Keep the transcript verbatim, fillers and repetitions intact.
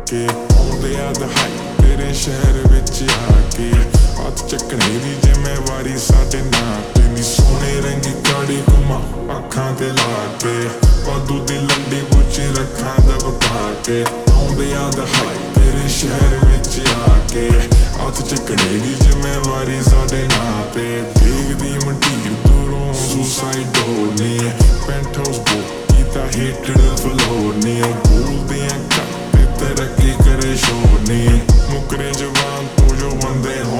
ਕੇ ਆਉਂਦੇ ਆ ਦਹਾਈ ਤੇਰੇ ਸ਼ਹਿਰ ਵਿੱਚ ਆ ਕੇ ਹੱਥ ਚੱਕਣੇ ਦੀ ਜ਼ਿੰਮੇਵਾਰੀ ਸਾਡੇ ਨਾਂ ਤੇ ਨੀ ਸੋਹਣੇ ਰੰਗੀ ਕਾੜੀ ਘੁਮਾ ਅੱਖਾਂ ਤੇ ਲਾ ਕੇ ਵਾਧੂ ਦੀ ਲੰਡੀ ਬੁੱਚੀ ਰੱਖਾਂ ਦਬ ਪਾ ਕੇ ਆਉਂਦੇ ਆ ਦਹਾਈ ਤੇਰੇ ਸ਼ਹਿਰ ਵਿੱਚ ਆ ਕੇ ਹੱਥ ਚੱਕਣੇ ਦੀ ਜ਼ਿੰਮੇਵਾਰੀ ਸਾਡੇ ਨਾਂ ਤੇ ਦੇਖਦੀ ਮੰਡੀਰ ਦੂਰੋਂ ਸੁਸਾਈਡ ਹੋਣੀ